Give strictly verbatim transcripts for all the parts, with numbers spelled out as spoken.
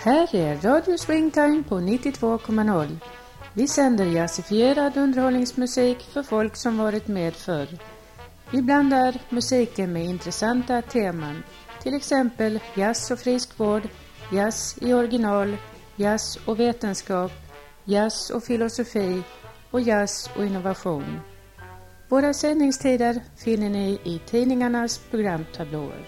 Här är Radio Swingtime på nittiotvå komma noll. Vi sänder jazzifierad underhållningsmusik för folk som varit med förr. Vi blandar musiken med intressanta teman. Till exempel jazz och friskvård, jazz i original, jazz och vetenskap, jazz och filosofi och jazz och innovation. Våra sändningstider finner ni i tidningarnas programtablåer.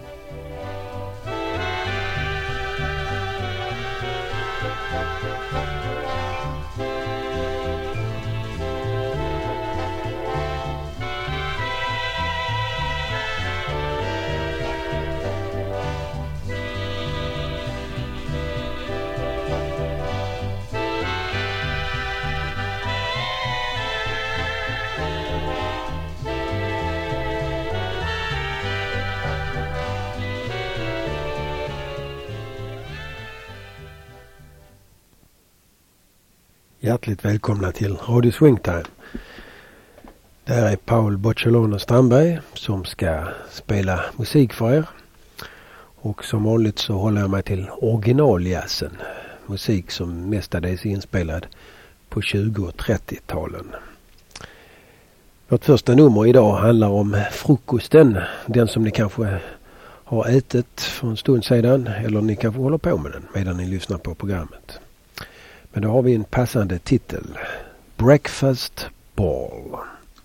Hjärtligt välkomna till Radio Swingtime. Det här är Paul Bocciolone Strandberg som ska spela musik för er. Och som vanligt så håller jag mig till originaljazzen. Musik som mestadels är inspelad på tjugo- och trettio-talen. Vårt första nummer idag handlar om frukosten. Den som ni kanske har ätit för en stund sedan. Eller ni kanske håller på med den medan ni lyssnar på programmet. Men då har vi en passande titel. Breakfast Ball.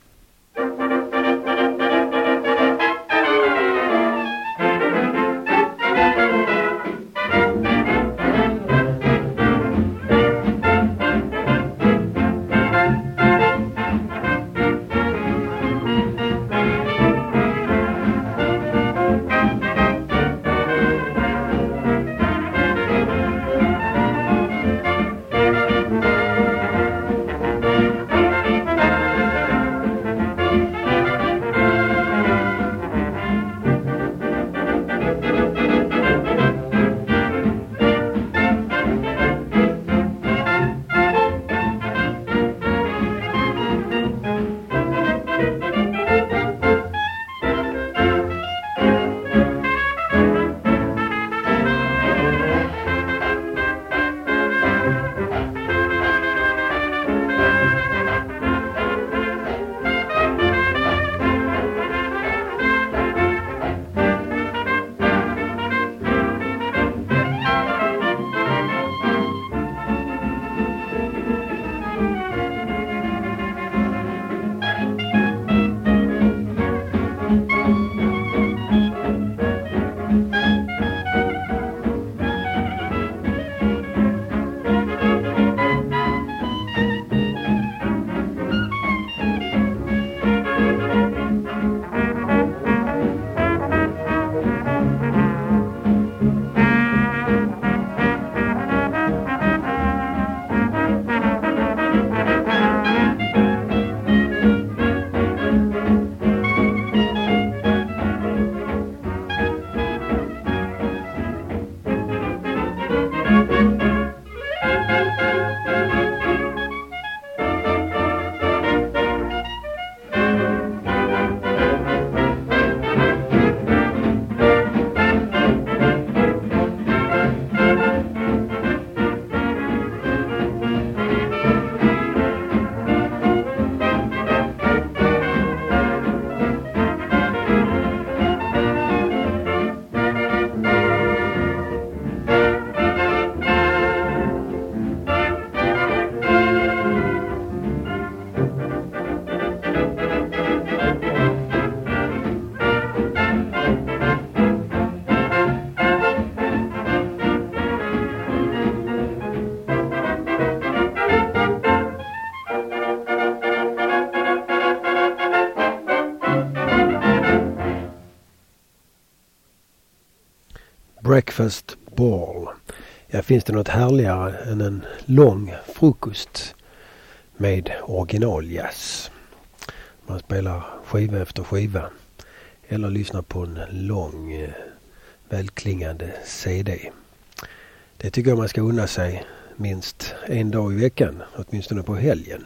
Breakfast Ball. Ja, finns det något härligare än en lång frukost med originaljazz? Man spelar skiva efter skiva eller lyssnar på en lång eh, välklingande C D. Det tycker jag man ska unna sig minst en dag i veckan, åtminstone på helgen.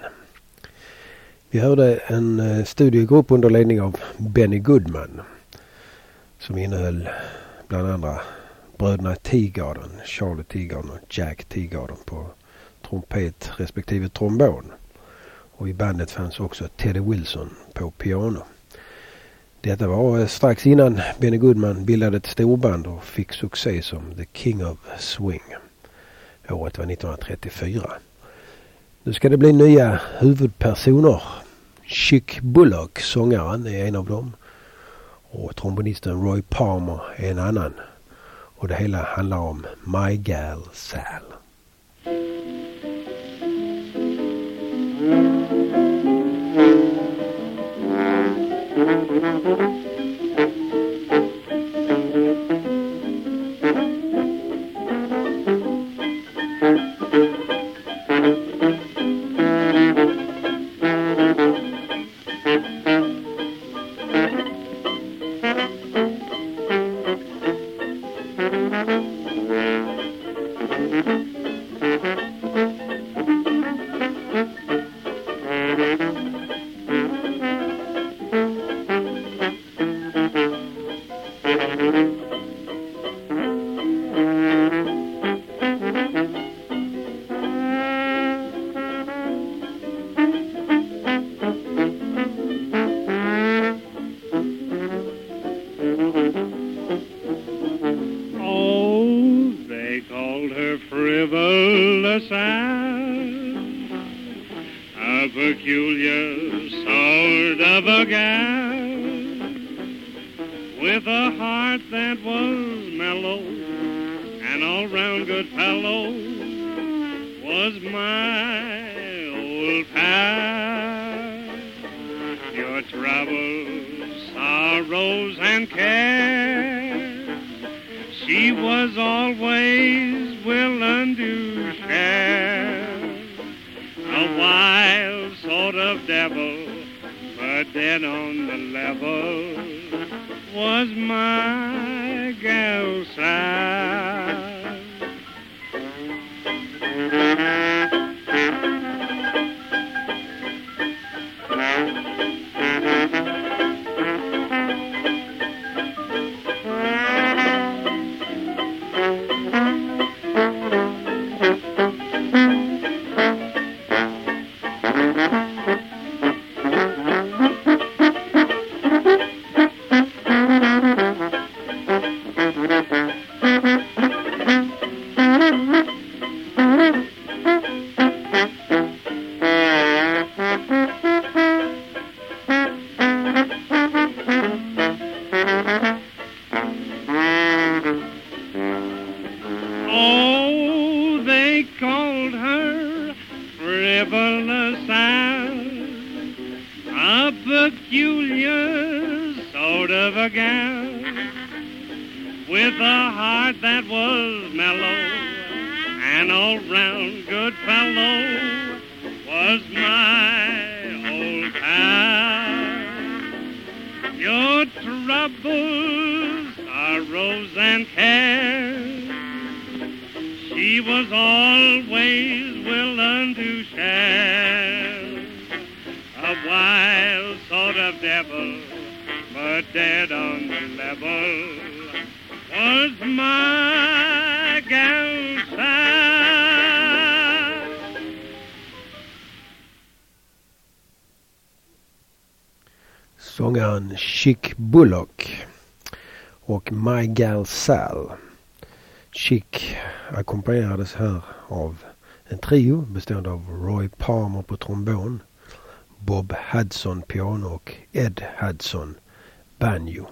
Vi hörde en eh, studiegrupp under ledning av Benny Goodman som innehöll bland andra bröderna Teagarden, Charlie Teagarden och Jack Teagarden på trumpet respektive trombon. Och i bandet fanns också Teddy Wilson på piano. Detta var strax innan Benny Goodman bildade ett storband och fick succé som The King of Swing. Året var nittonhundratrettiofyra. Nu ska det bli nya huvudpersoner. Chic Bullock, sångaren, är en av dem. Och trombonisten Roy Palmer är en annan. Och det hela handlar om My Gal Sal. Sångaren Chic Bullock och My Gal Sal. Chic ackompanjerades här av en trio bestående av Roy Palmer på trombon, Bob Hudson piano och Ed Hudson banjo.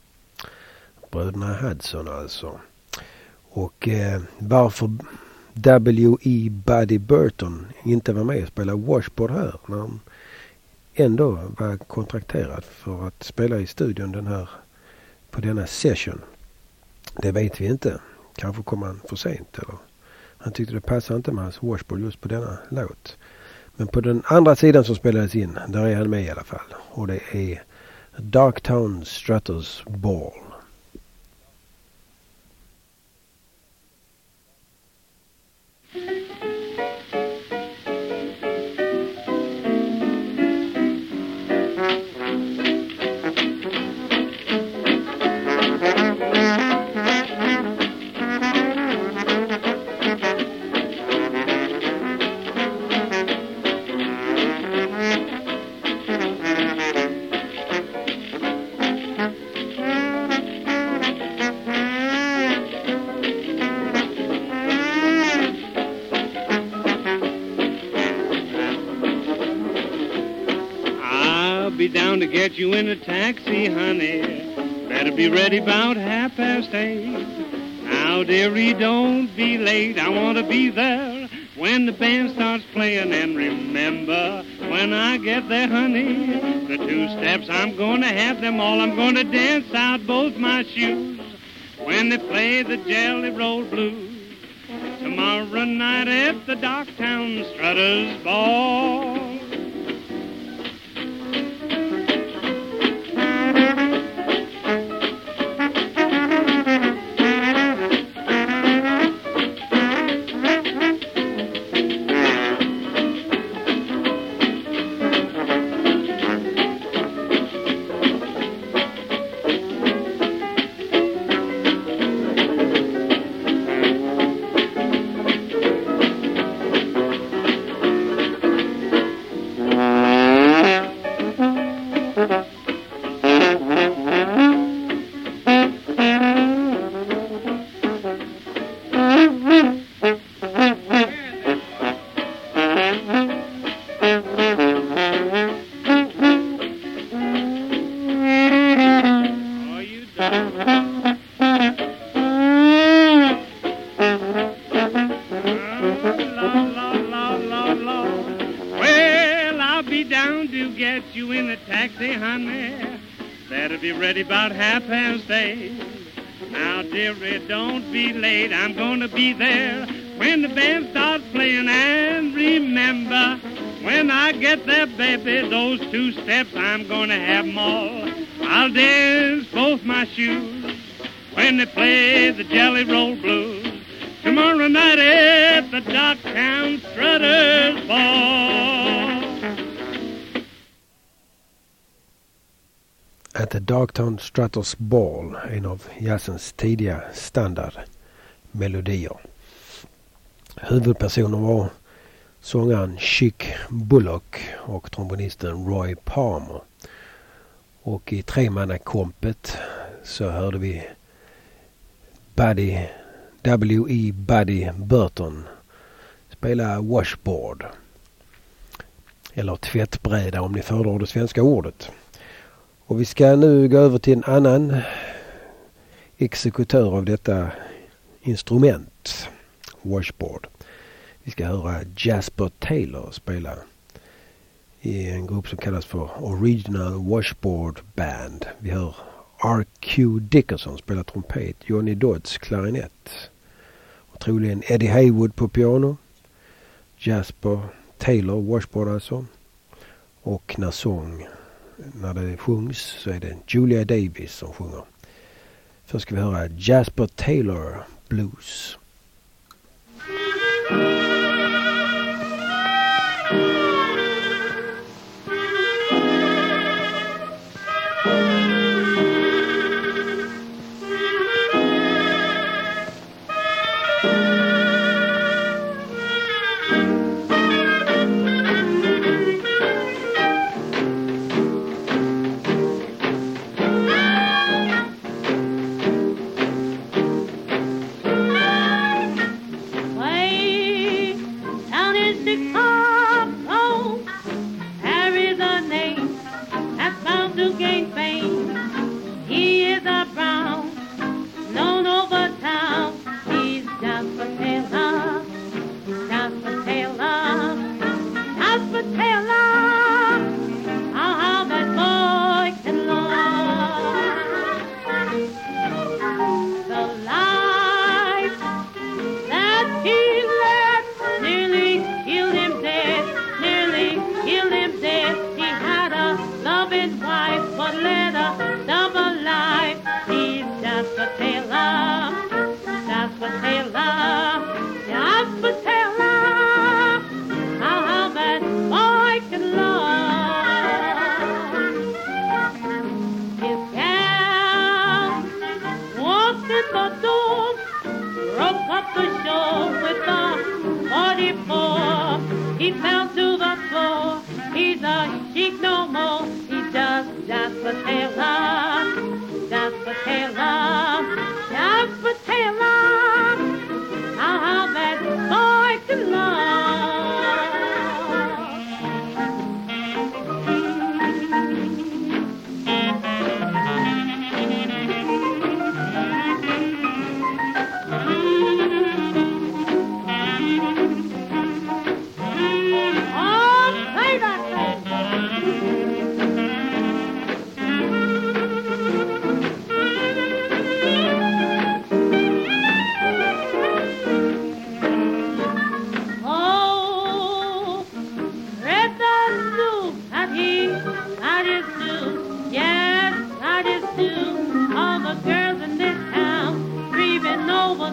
Bröderna Hudson alltså. Och eh, varför W E Buddy Burton inte var med och spela washboard här när han ändå var kontrakterad för att spela i studion den här, på denna session. Det vet vi inte. Kanske kom han för sent eller han tyckte det passade inte med hans washboard just på denna låt. Men på den andra sidan som spelades in, där är han med i alla fall. Och det är Darktown Strutters Ball. be down to get you in a taxi, honey. Better be ready about half past eight. Now, dearie, don't be late. I want to be there when the band starts playing. And remember, when I get there, honey, the two steps, I'm going to have them all. I'm going to dance out both my shoes when they play the Jelly Roll Blues tomorrow night at the Docktown Strutters Ball. About half past eight. Now, dearie, don't be late. I'm gonna be there when the band starts playing. And remember, when I get there, baby, those two steps, I'm gonna have them all. I'll dance both my shoes when they play the Jelly Roll Blues tomorrow night at the Docktown Strutters Ball. At the Docktown Strutters Ball, en av jazzens tidiga standardmelodier. Huvudpersonen var sångaren Chick Bullock och trombonisten Roy Palmer. Och i tremannakompet så hörde vi Buddy, W E Buddy Burton spela washboard. Eller tvättbräda om ni föredrar det svenska ordet. Och vi ska nu gå över till en annan exekutör av detta instrument, washboard. Vi ska höra Jasper Taylor spela i en grupp som kallas för Original Washboard Band. Vi hör R Q Dickerson spela trumpet, Johnny Dodds klarinett och troligen Eddie Haywood på piano, Jasper Taylor washboard alltså, och när sång när det sjungs så är det Julia Davis som sjunger. Först ska vi höra Jasper Taylor Blues.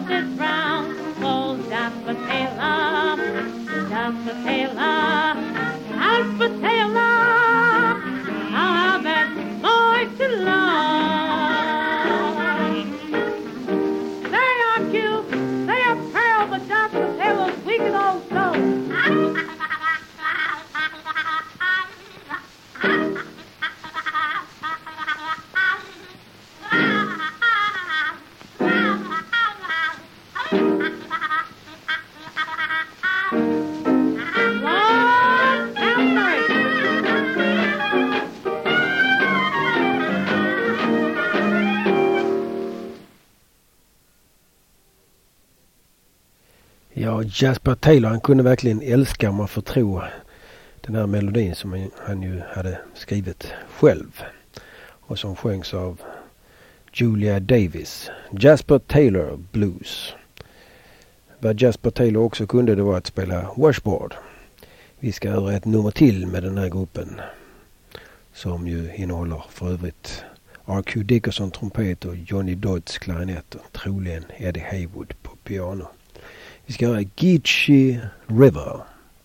is brown. Oh, Jasper Taylor, Jasper Taylor, Jasper Taylor, how that boy to love. They are cute, they are proud, but Jasper Taylor's weak and old soul. Ja, Jasper Taylor, han kunde verkligen älska, om man får tro, den här melodin som han, han ju hade skrivit själv och som sjöngs av Julia Davis. Jasper Taylor Blues. Vad Jasper Taylor också kunde, det var att spela washboard. Vi ska höra ett nummer till med den här gruppen som ju innehåller för övrigt R Q Dickerson trumpet och Johnny Dodds klarinett och troligen Eddie Haywood på piano. Vi ska höra Geechee River.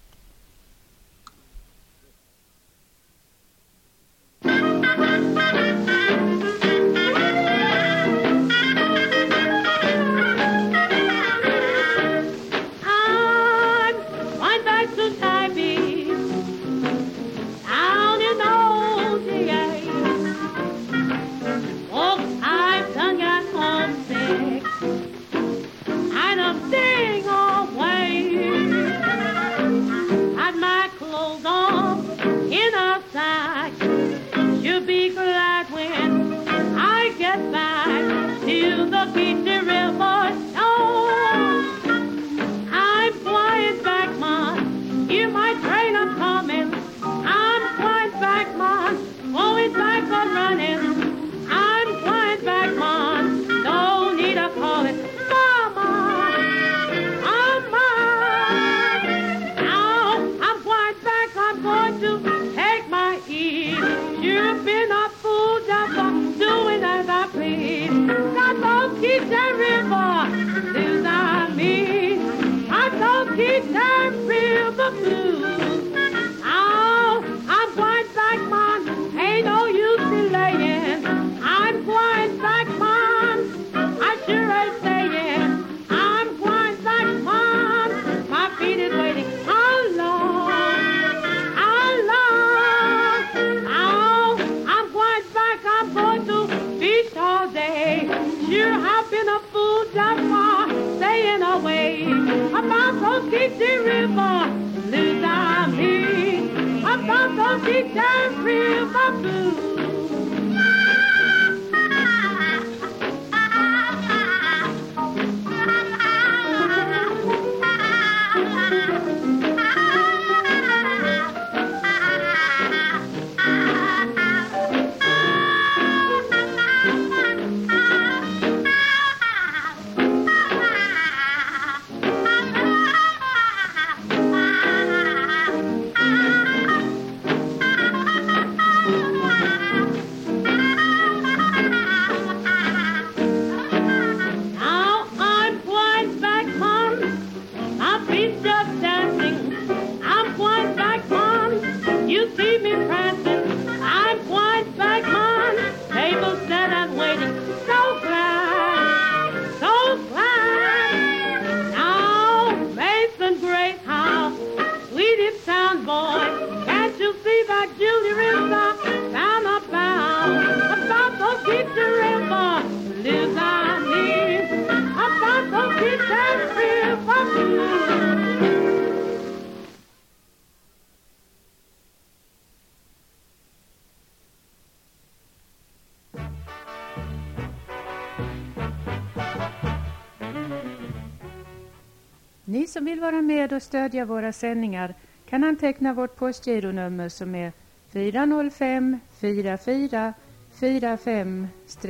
Ni som vill vara med och stödja våra sändningar kan anteckna vårt postgironummer som är fyra noll fem fyra fyra fyra fem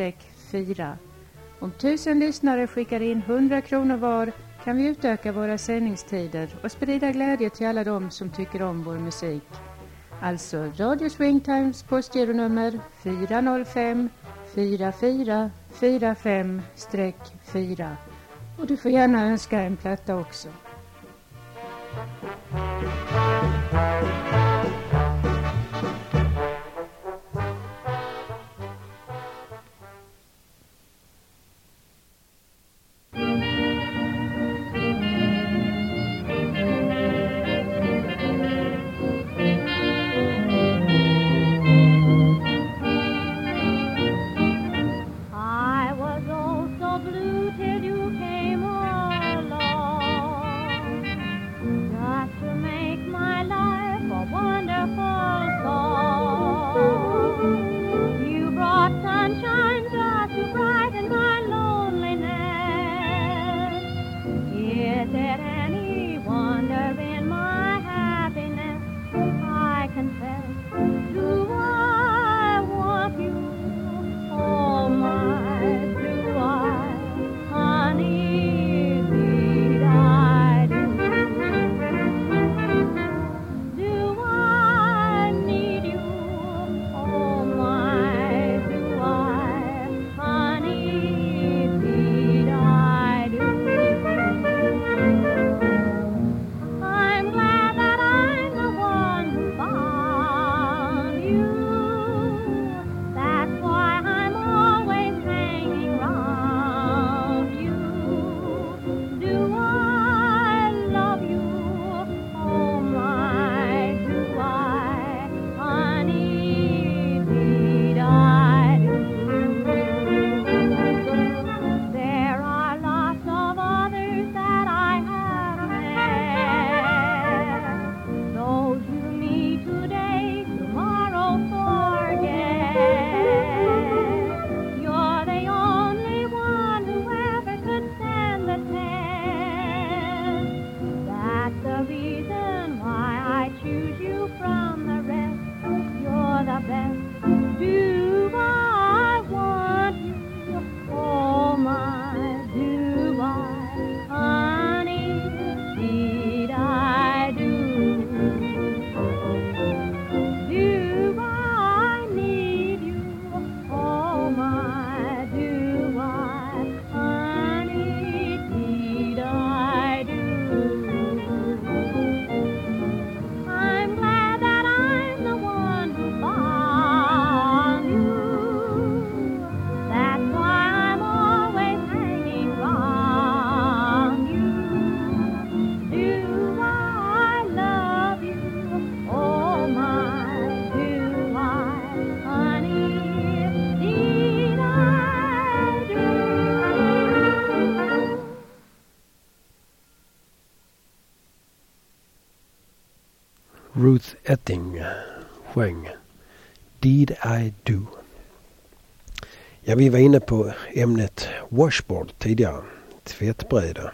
fyra. Om tusen lyssnare skickar in hundra kronor var kan vi utöka våra sändningstider och sprida glädje till alla dem som tycker om vår musik. Alltså Radio Swingtimes postgironummer fyra noll fem fyra fyra fyra fem fyra. Och du får gärna önska en platta också. Ruth Etting sjöng Did I Do. Ja, vi var inne på ämnet washboard tidigare. Tvättbräda.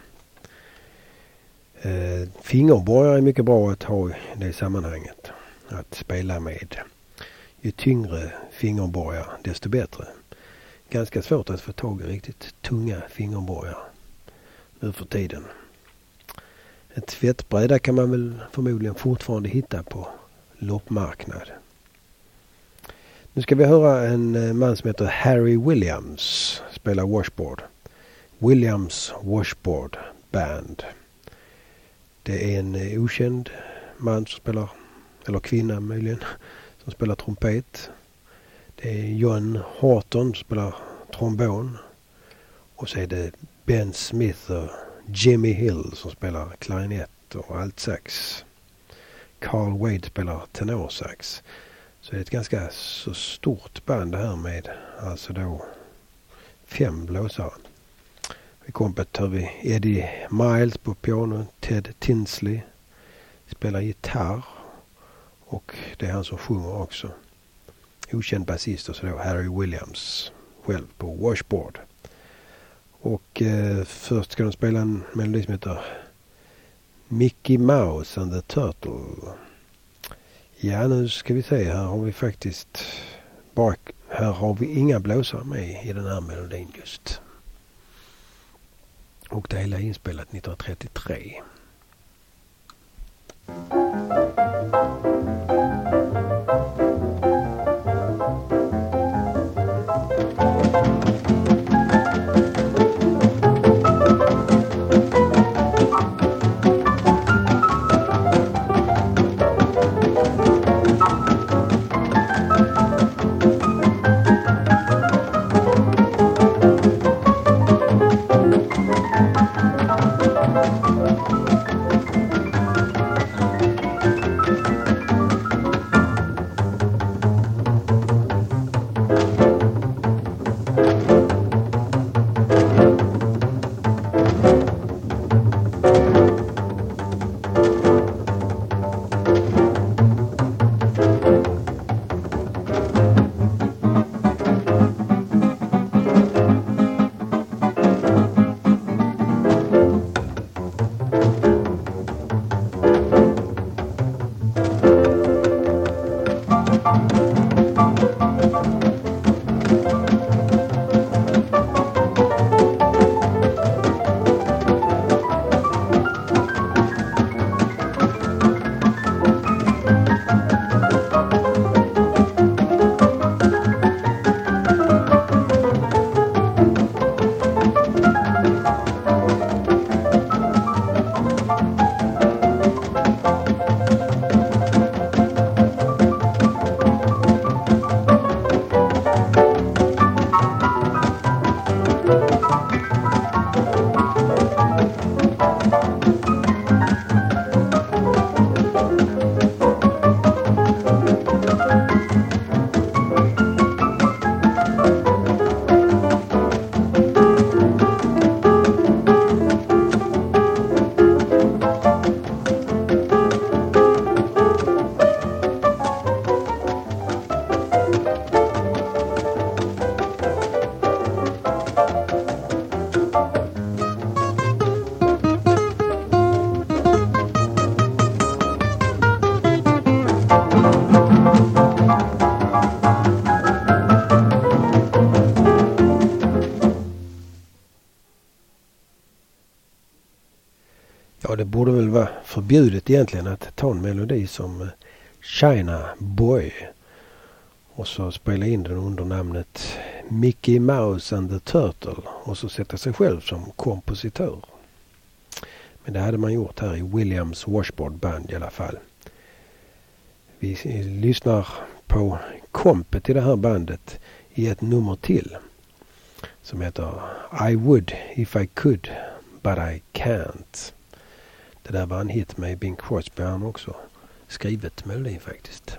Eh, fingerborgar är mycket bra att ha i det sammanhanget. Att spela med. Ju tyngre fingerborgar desto bättre. Ganska svårt att få tag i riktigt tunga fingerborgar nu för tiden. Ett tvättbräda kan man väl förmodligen fortfarande hitta på loppmarknad. Nu ska vi höra en man som heter Harry Williams spela washboard. Williams Washboard Band. Det är en okänd man som spelar, eller kvinna möjligen, som spelar trumpet. Det är John Horton som spelar trombon. Och så är det Ben Smith och Jimmy Hill som spelar klarinett och altsax. Carl Wade spelar tenorsax. Så det är ett ganska så stort band det här med alltså då fem blåsare. I kompet hör vi Eddie Miles på piano, Ted Tinsley spelar gitarr och det är han som sjunger också. Okänd basist och så då Harry Williams själv på washboard. Och eh, först ska de spela en melodi som heter Mickey Mouse and the Turtle. Ja, nu ska vi se. Här har vi faktiskt bara, här har vi inga blåsare med i den här melodin just. Och det hela är inspelat nittonhundratrettiotre. borde väl vara förbjudet egentligen att ta en melodi som China Boy och så spela in den under namnet Mickey Mouse and the Turtle och så sätta sig själv som kompositör. Men det hade man gjort här i Williams Washboard Band i alla fall. Vi lyssnar på kompet i det här bandet i ett nummer till som heter I Would If I Could But I Can't. Det där var en hit med Bing Crosby, han också skrivit melodin faktiskt.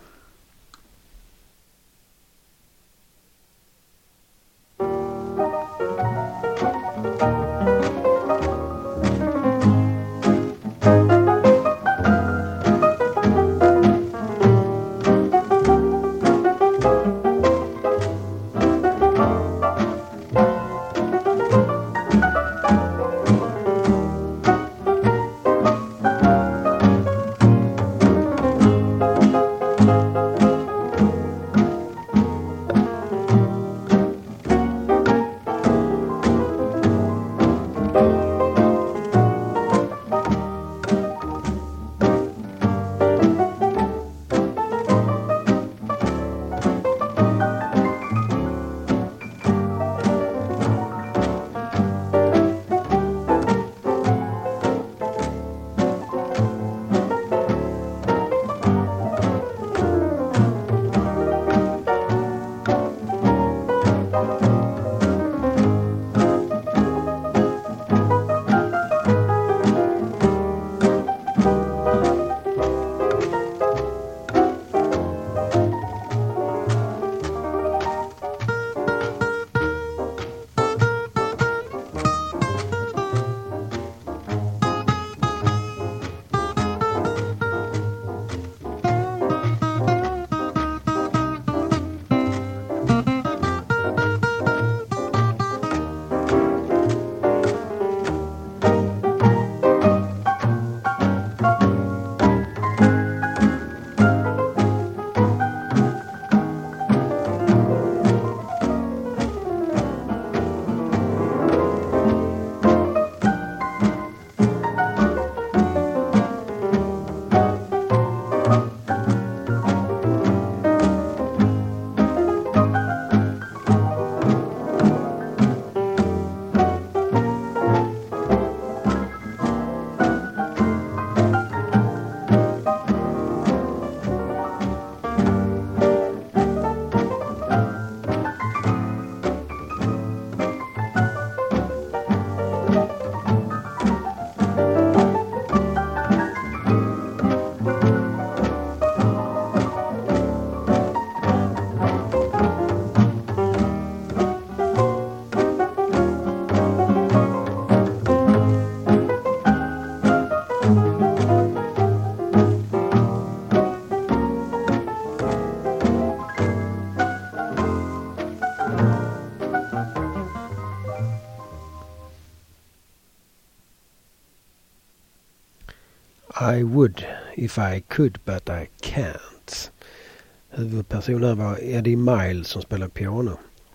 I would if I could but I can't. Huvudpersonen var Eddie Miles som spelar piano.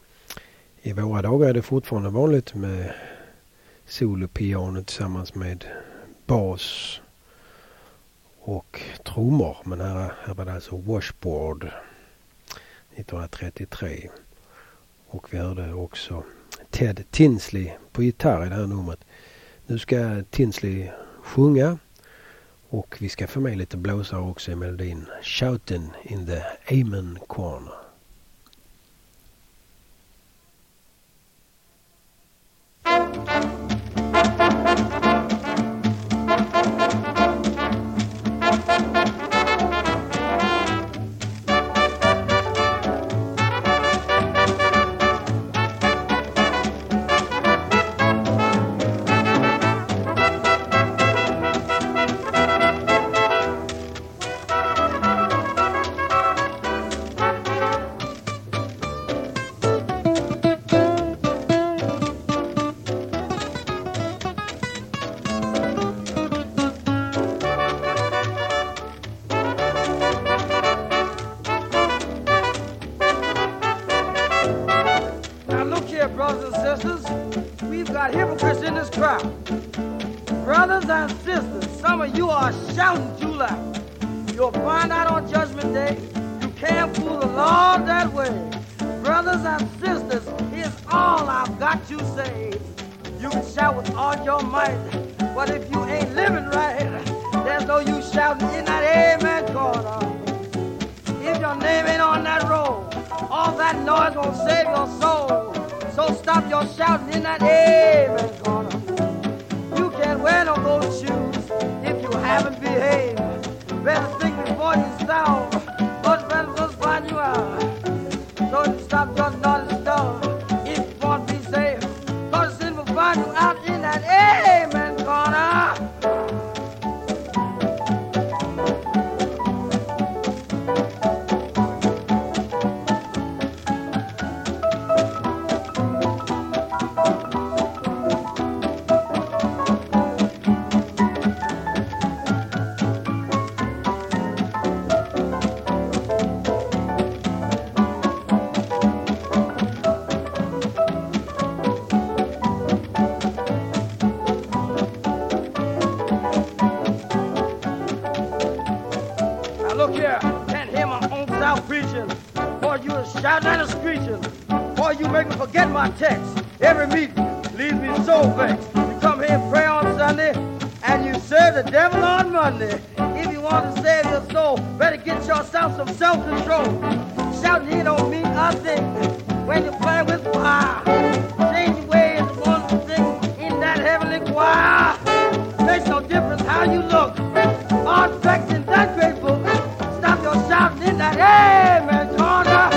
I våra dagar är det fortfarande vanligt med solopiano tillsammans med bas och trummor. Men här, här var det alltså Washboard nittonhundratrettiotre. Och vi hörde också Ted Tinsley på gitarr i det här numret. Nu ska Tinsley sjunga. Och vi ska få med lite blåsare också i melodin Shoutin' in the Amen Corner. Brothers and sisters, some of you are shouting too loud. You'll find out on Judgment Day you can't fool the Lord that way. Brothers and sisters, here's all I've got to say. You can shout with all your might, but if you ain't living right, there's no use shouting in that amen corner. If your name ain't on that roll, all that noise won't save your soul. So stop your shouting in that amen corner. You can't wear no gold shoes if you haven't behaved. Better think before you start, but better just find you out. So you stop your naughty stuff if you want to be safe. Cause sin will find you out in that amen corner. Shouting and a screeching, boy, you make me forget my text. Every meeting leaves me so vexed. You come here and pray on Sunday, and you serve the devil on Monday. If you want to save your soul, better get yourself some self-control. Shouting here don't mean a thing when you play with fire. Change your ways and want to sing in that heavenly choir. Makes no difference how you look, on vexed in that great book. Stop your shouting in that amen corner.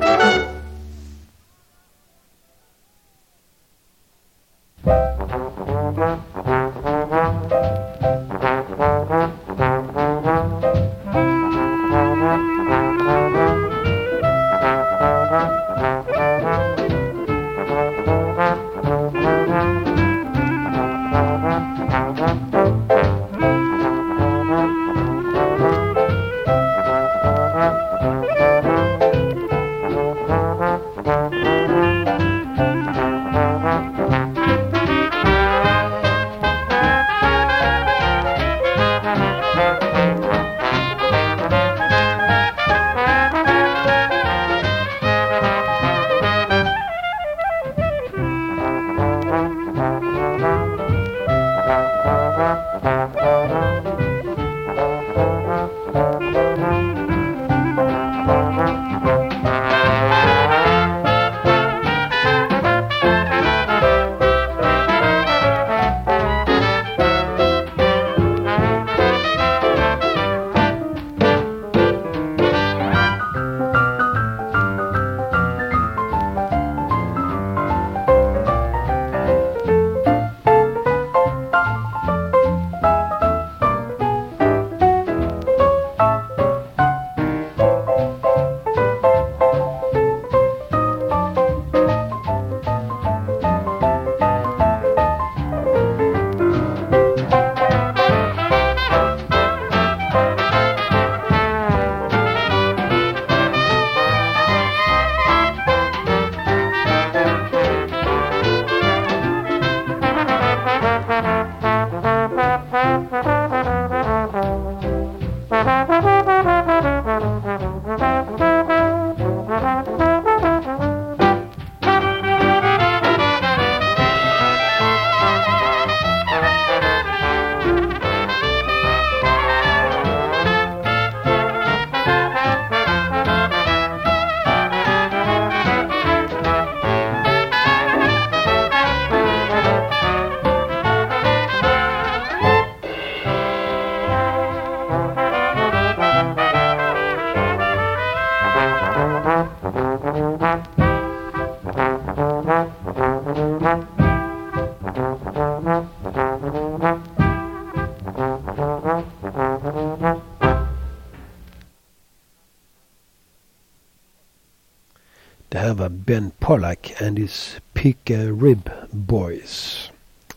Det här var Ben Pollack and his Pick a Rib Boys.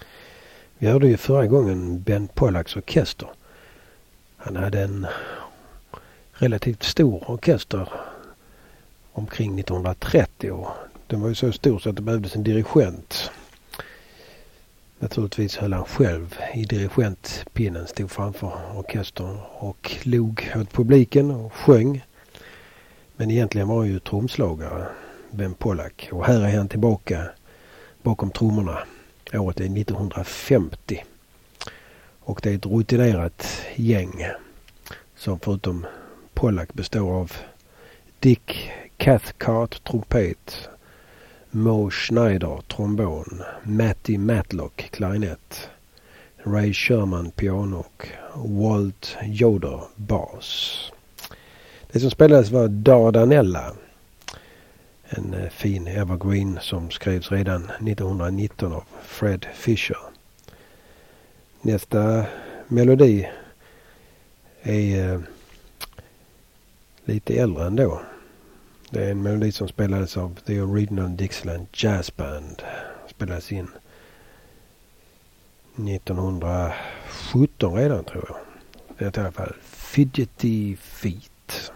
Vi hörde ju förra gången Ben Pollacks orkester. Han hade en relativt stor orkester omkring nittonhundratrettio. Den var ju så stor så att det behövdes en dirigent. Naturligtvis höll han själv i dirigentpinnen, stod framför orkestern och log åt publiken och sjöng. Men egentligen var han ju tromslagare, Ben Pollack. Och här är han tillbaka bakom trummorna. Året är nittonhundrafemtio. Och det är ett rutinerat gäng som förutom Pollack består av Dick Cathcart, trumpet, Mo Schneider, trombon, Matty Matlock, klarinett, Ray Sherman, piano och Walt Yoder, bas. Det som spelades var Dardanella, en fin evergreen som skrevs redan nittonhundranitton av Fred Fisher. Nästa melodi är eh, lite äldre ändå. Det är en melodi som spelades av The Original Dixieland Jazz Band. Spelades in nittonhundrasjutton redan, tror jag. Det är i alla fall Fidgety Feet.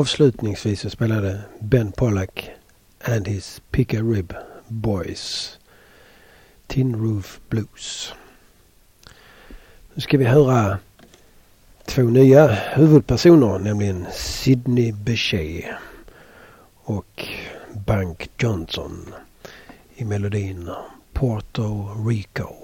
avslutningsvis så spelade Ben Pollack and his Pick a Rib Boys Tin Roof Blues. Nu ska vi höra två nya huvudpersoner, nämligen Sidney Bechet och Bunk Johnson i melodin Puerto Rico.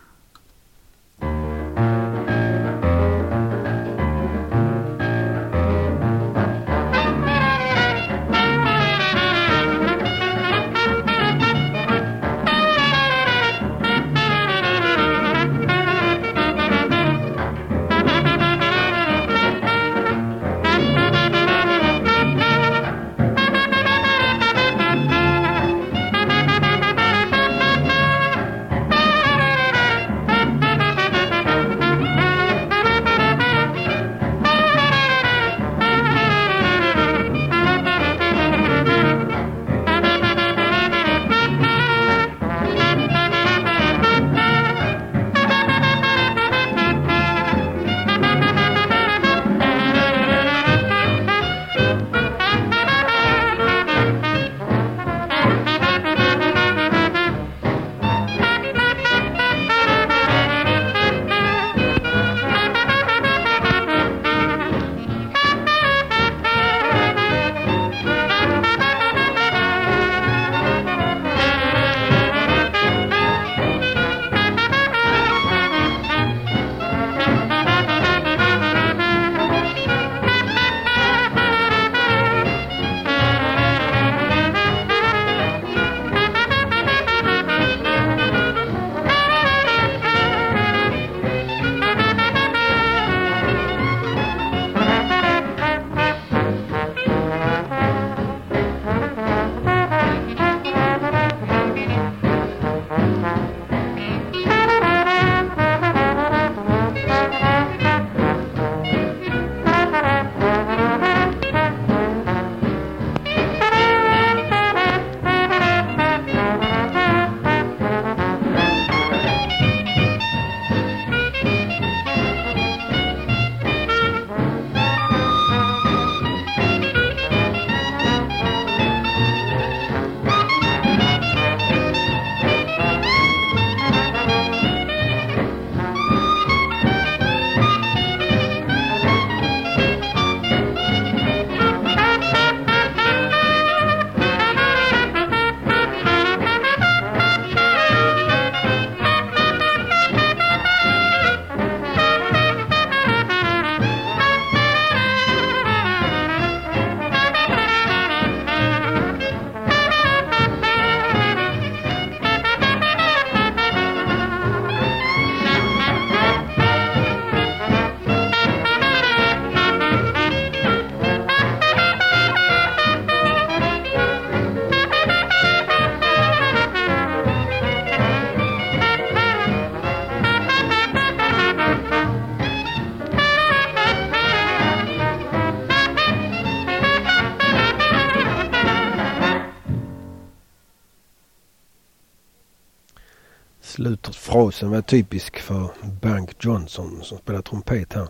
Slutfrasen var typisk för Bunk Johnson som spelar trumpet här.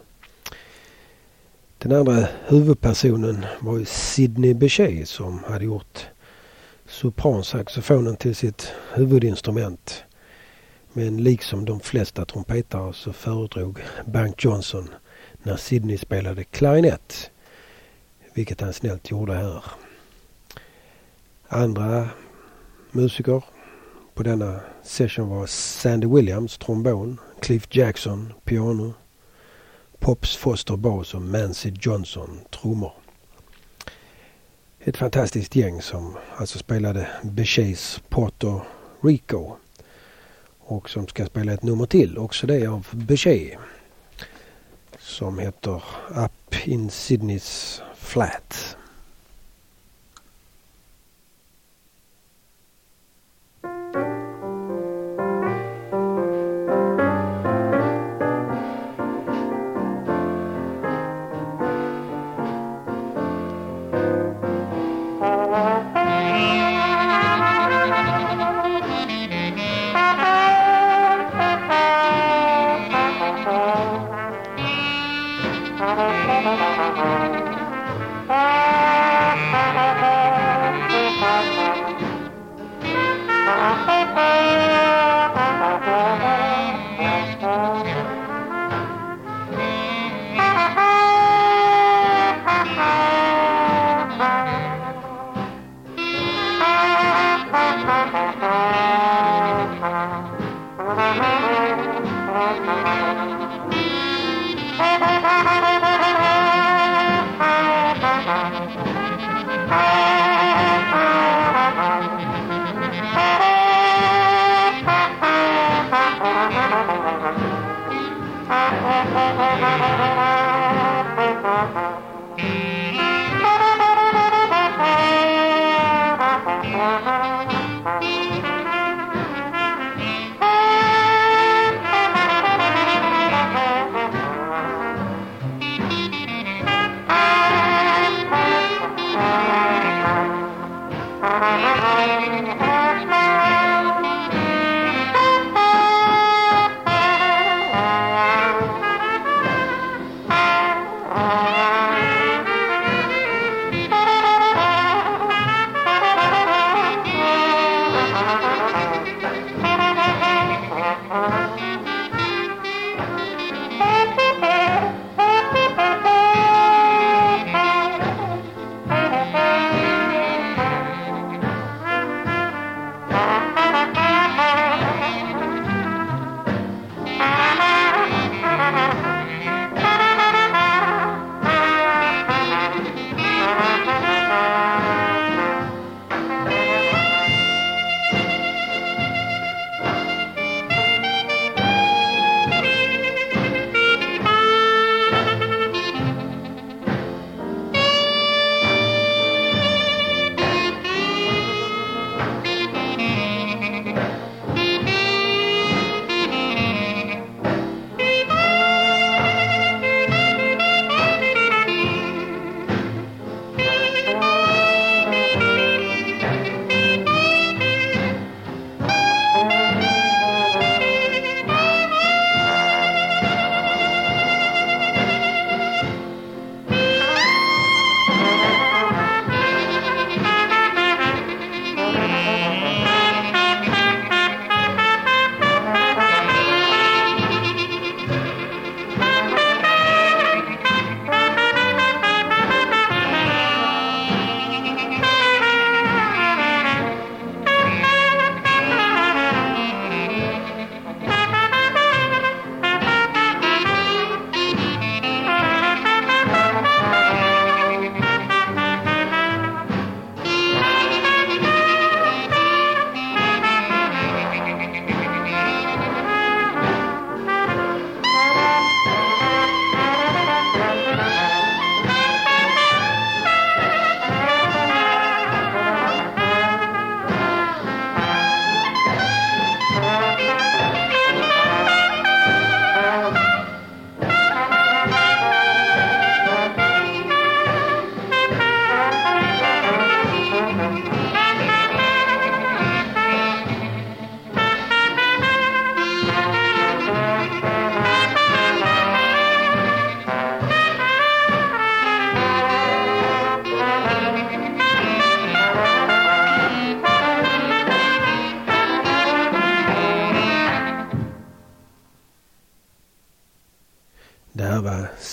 Den andra huvudpersonen var ju Sidney Bechet som hade gjort sopransaxofonen till sitt huvudinstrument. Men liksom de flesta trumpetare så föredrog Bunk Johnson när Sidney spelade klarinett, vilket han snällt gjorde här. Andra musiker på denna session var Sandy Williams, trombon, Cliff Jackson, piano, Pops Foster bas och Mancy Johnson, trummor. Ett fantastiskt gäng som alltså spelade Bechets Puerto Rico och som ska spela ett nummer till, också det av Bechet, som heter Up in Sydney's Flat. Ah!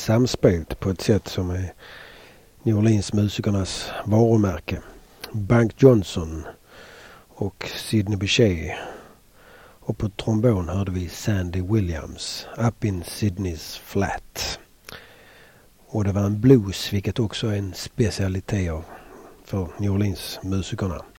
samspelt på ett sätt som är New Orleans-musikernas varumärke. Bank Johnson och Sidney Bechet. Och på trombon hörde vi Sandy Williams, Up in Sydney's Flat. Och det var en blues, vilket också är en specialitet för New Orleans-musikerna.